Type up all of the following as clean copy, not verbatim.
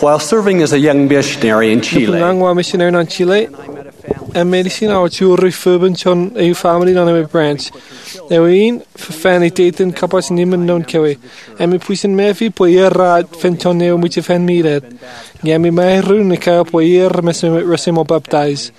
While serving as a young missionary in Chile, Nangwa missionary in Chile, and medicine our children fervent on a family on a branch. Ewin fan iten kapas nimen non kewe. Emi puisen mefi po yerra fentoneo muche fan miret. Yami mairu ne ka po yer resemo baptize.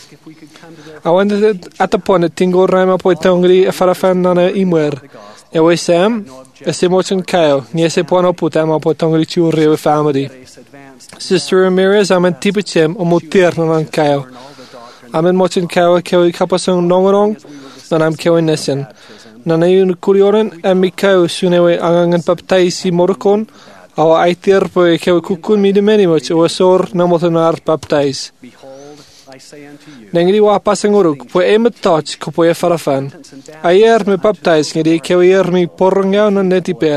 I wanted at the point at Tingo Rama po tongri a farafan nana imwer. Ewe Sam, a semochen kayo, niese pono putama po tongri churre family. Sister Ramirez, I'm in tipichem o mutir nan kayo. I'm in mochen kayo kewi kapasong nongorong, nan I'm kewi nesen. Nanayun kurioren, and mi kayo sunewe angangan baptize morokon, our aitir po kewi kukun mi de many much, o sor namotonar baptize. Nengri wa pasang uruk, po emet touch, ko po e farafan. Ayer me baptize, ngedi kewi mi porongyaw na neti per.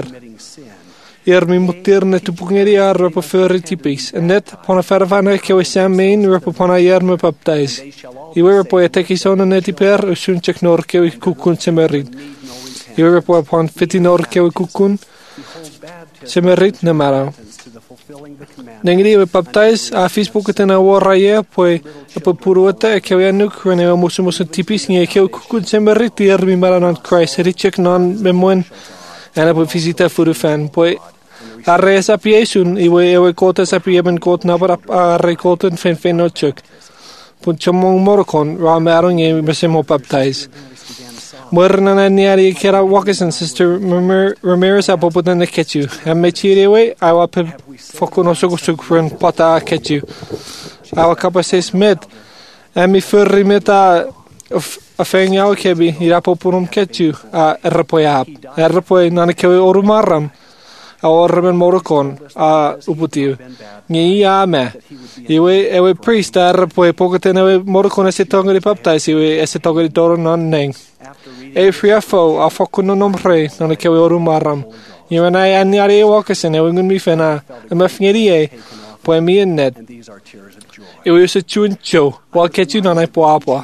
Mi mutir net tupungeri ar po furry tipis, and net pon a farafan kewi sam main, repo pon ayer me baptize. Iwe po e tekison na neti per, usun chek nor kewi kukun semerid. Iwe po pon fiti nor kewi kukun semerid na maraw. Nengri we baptize a Facebook tena waraya po puruata e kewi anuk rene musu tipis nge kewi kukun semerid tier mi maranan Christ richek non memuen ana po visita furufan po arre sa piesun iwe kota sa pieben kot na para arre koten fen nochuk pun chomong morokon ra marong e mesemo baptize Morna na niari kera Wakison Sister Ramirez apo putan na ketchu am me chirewe awa pe fokuno sugusugfren pata ketchu awa kapases met am mi furri meta a fengyao kebi irapo purum ketchu a erpoy nana kewe orumaram a ormen morokon a uputiu ngi ame ewe priest erpoy pokotene morokon ese tongri baptize ewe ese tongri doro non neng e friafo a fokuno nomre nana kewe orumaram Iwe na aniari Wakison ewe ngun mi fena e mafngerie po mi net ewe use chuncho wa ketchu nana po apa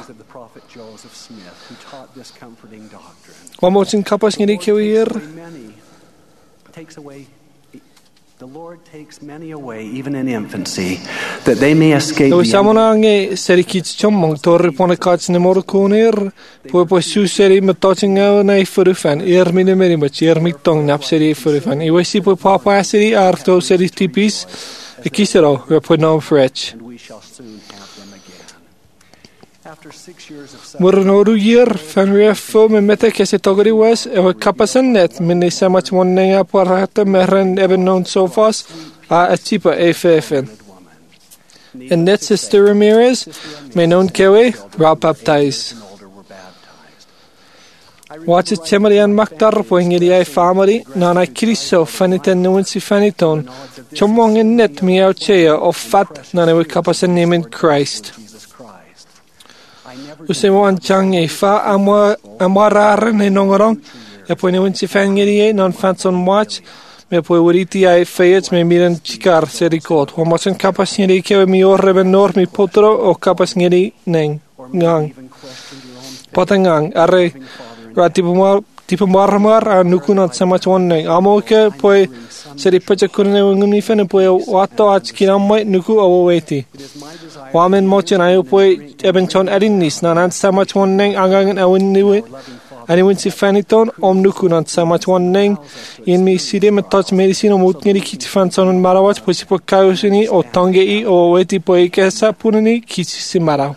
Wamochin kapas ngiri kewir. The Lord takes many away, even in infancy, that they may escape. Ewe samona nge serikit chomong torre pone kats ne morkonir po su seri metochinga na ifurufan mine meri mach mitong nap seri ifurufan ewe si po papa seri arto seri tipis ekisero po no frech. Murnoru year fanriafo me mete que se togri was e kapasan net minne samach wonnenga parata meren even known so fast a tipa effen and net Sister Ramirez me non kewe ra baptize watch it temarian maktar po ngiri ai family nana kriso faniten nuansi faniton chomong en net mi auchea of fat nana we kapasan name in Christ Usemo anchang e fa amwarar ne nongorong e po ne winsi fangeri non fanson watch me po uriti ai fayet me miran chikar serikot ho masen kapasngeri ke mi orreben nor mi potro o kapasngeri neng ngang patangang are tipo marmar anukunat samachon neng amoke po seri pachakurne ngumni fene po wato achkiramai nuku aweti Wamen mochen ayo po eben chon erinis nanan samachon neng angangan awin niwe Anyone si faniton nukunat samachon neng in mi side touch medicine o mutngeri kiti fanson marawach po si po kayosini o tongei o weti po ikesa punani kiti si maraw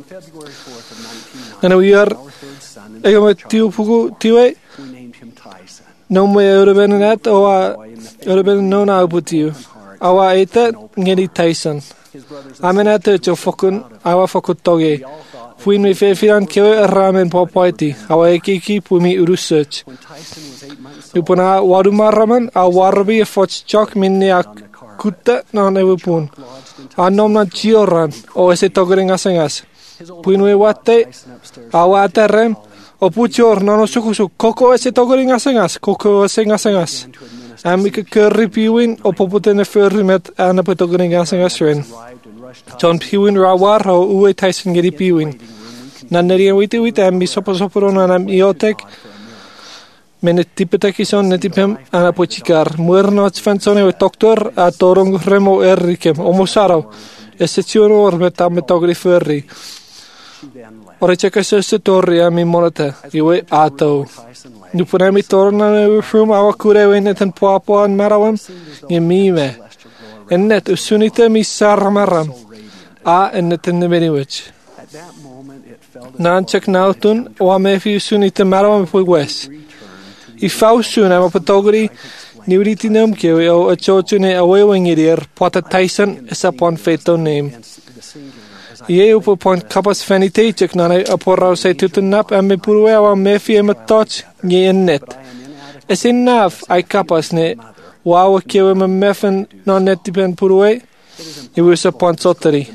Nana we are egome tiu pugu tiwe no me eurobenat o euroben no na uputiu awa eta ngeri Tyson Amenate cho fokun awa fokut toge Fuin mi fefiran kewe ramen popoiti awa ekiki pumi research Upona warumaraman a warbi foch chok minne akutta non evupun Anomna chioran o ese togering asengas Puinwe wate awa terrem o puchor nono sukusuk koko ese togering asengas koko asengas Amika curry piwin o poputene furrimet ana petogering asengas ren John piwin rawar o uwe Tyson geri piwin Naneri witi ambi soporo nanam iotek Menet tipetakison netipem anapochikar. Muernots fansone o doktor a dorong remo erikem. Omosaro. Essetionor metammetogri ferri. Orecekasössä torria mi monata. Iwe ato. Nupunami tornana ufrum awakurewen eten puapuan marawam. Nye mime. Ennet usunite mi sarmaram. A enneten nemeniwich. Naan check nautun o mefi usunite marawam pui wes. I fausun ama patogri niwriti nemkewi o achotune awewingirier pota Tyson esapon feto name. Ie upo point kapas fanite check nana aporau se tutunap ame purwe awa mefi ema touch nye ennet. Esin naf ai kapas ne wawa kewe me mefen non netipen purwe iwisa point sotari.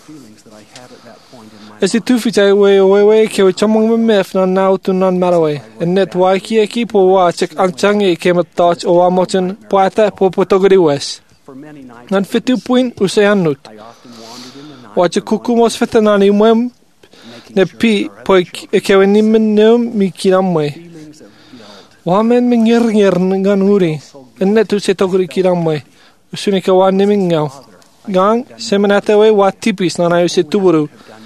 Esi tufitai we kewe chamong me mef non nautun non marawe. Ennet waiki eki po wa check anchange kema touch o wamochen poata po potogri wes. Nan fitu point useannut. Wache kukumos fetanani mwem ne pi po kewe nimen neum mi kiramwe. Wamen me ngir ngan uri. Ennet usetogri kiramwe. Usunika wa nimingau. Gang semenatewe wa tipis nana usetuburu.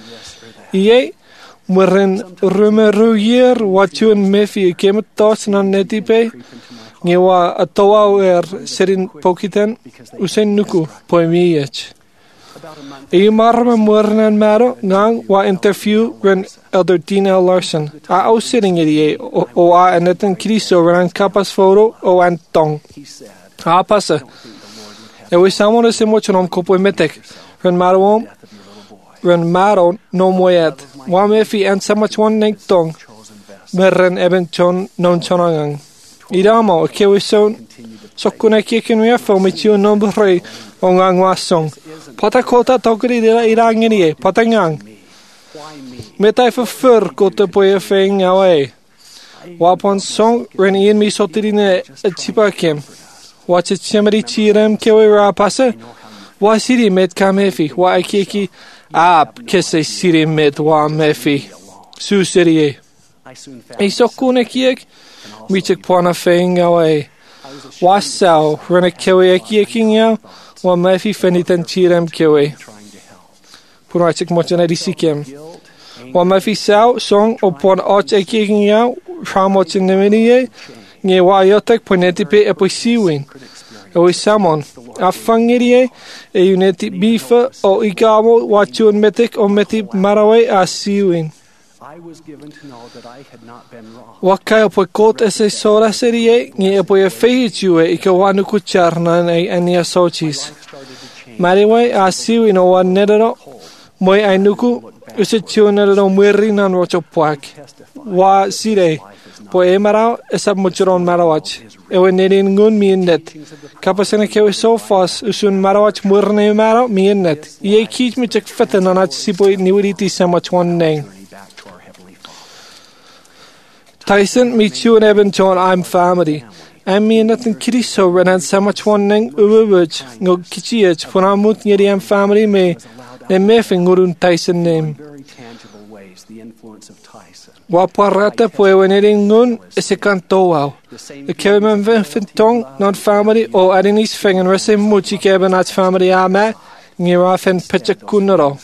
Ie muren rumeruier watchun mefi kemetos nan netipe ngewa atoa serin pokiten usen nuku poemiech. Ie marme muren maro ngang wa interview ren elder Dean L. Larson. A ausitting idie o a neten kriso ren kapas foto o an tong. A passa. We samon se mochonom kopo metek ren maroom ren maro no moyet. Wa mefi en samachwan nek tong. Merren eben chon non chonangang. Idamo kewison sokuna kiken we fo michu nombre ongang wasong. Patakota tokri dela irangenie patangang. Metai for kote poe feng away. Wapon song ren in mi sotirine chipakem. Watch it chemeri chirem kewe rapasa. Wa siri met kamefi wa akiki ap kese siri met wa mefi su serie I sokune kiek michek pona feng away wasau rena kewe kieking wa mefi feniten chirem kewe purachek mochana disikem wa mefi sau song upon och kieking ramoch nemenie nge wa yotek ponetipe eposiwin o samon afangirie e uneti bifa o igamo wachun metik o meti marawe asiwin wakai po kot ese sora serie nge po e feichue ikawanu kucharna nei ania sochis mariwe asiwin o wanedero moi ainuku usechunero muerri nan rocho puak wa sire po e marao esa muchron marawach ewe nerin ngun miennet kapasene kewe so fas usun marawach murne marao miennet ye kich mi chek feten anach sipo niwriti samachwan neng Tyson mi chu eben chon I'm family am miennet en kriso renan samachwan neng uwuch ngo kichiech ponamut ngeri am family me ne mefing ngurun Tyson name Waparata poeweneringun ese canto wow. Kemen ven fentong non family o adinis fengen rese muchi keben at family ama ngira fen pechakunero.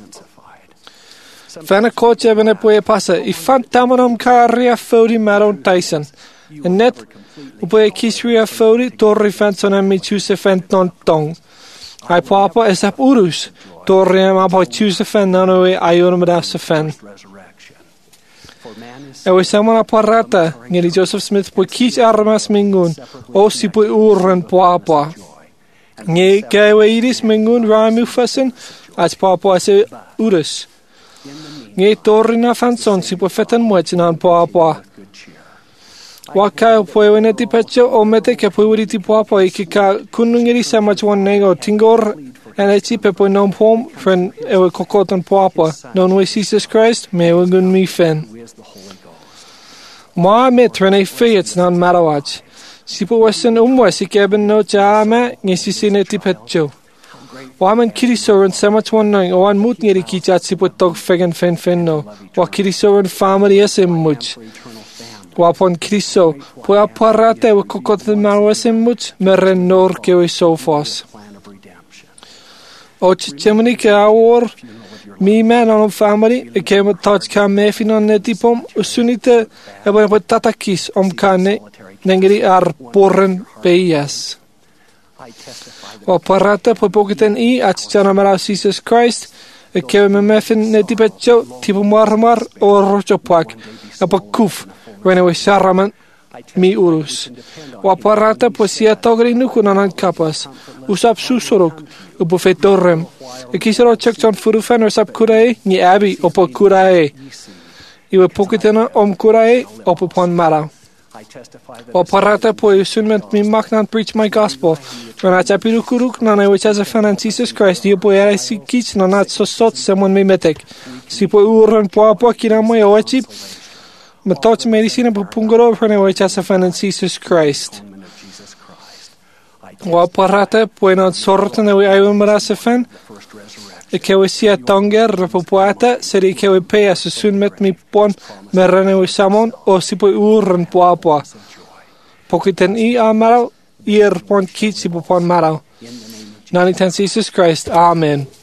Fana coach eben poe passa I fantamonum carria fodi maron Tyson. En net upoe kisria fodi torri fenson mi chuse fenton tong. Ai papa esap urus torri ma po chuse fen nanoe ayun medasa fen. Ewe samana parata ngeli Joseph Smith po kich armas mingun o si po uren papa nge kewe iris mingun raimu fasen as papa ase urus nge torina fanson si po fetan mochinan papa wakai po eweneti pecho o mete ke po uriti papa ikika kunungeri samachwan nego tingor and pe po non pom fen ewe kokoton papa non we Jesus Christ me gun mi fen Ma metrene feets nan marawach. Sipo wesen umwesi keben no jama ngesi sineti petcho. Waman kirisoren samachwan nang oan mut ngeri kichat sipo tog fegen fen no. Wa kirisoren family esem much. Wapon Cristo, pwy a parate we kokot the marwasimut, meren nor kewe sofos. O chimney kaor, me man on family, a came at touch cam mefin on netipom, usunite, a when put tatakis kane, nengeri ar porren peyas. O parate, pwy pokiten at chanamara Jesus Christ, a came mefin netipecho, tipo marmar, or rochopak, a pakuf. When I was Sharaman, mi urus. Waparata poesia togri nukunanan kapas. Usap susuruk, ubufetorem. Ikisaro chakchan furufan usap kurae, ni abi opo kurae. Iwe pokitena kurae, opo pon mara. Waparata poesunment mi maknan preach my gospel. When I tapirukuruk, nana which has a fan and Jesus Christ, you boy I see kits nanat so sot someone me metek. Si po uran poapa kinamoy oachip. Matouch medicina pupungoro for ne chasafan and Jesus Christ. Waparata puena sorta ne ayun marasafan. Ikewe sia tonger rapupuata seri ikewe pea susun met mi pon merane samon o sipo uran puapa. Pokiten amaro pon kit sipo pon marao. Nani tan Jesus Christ. Amen.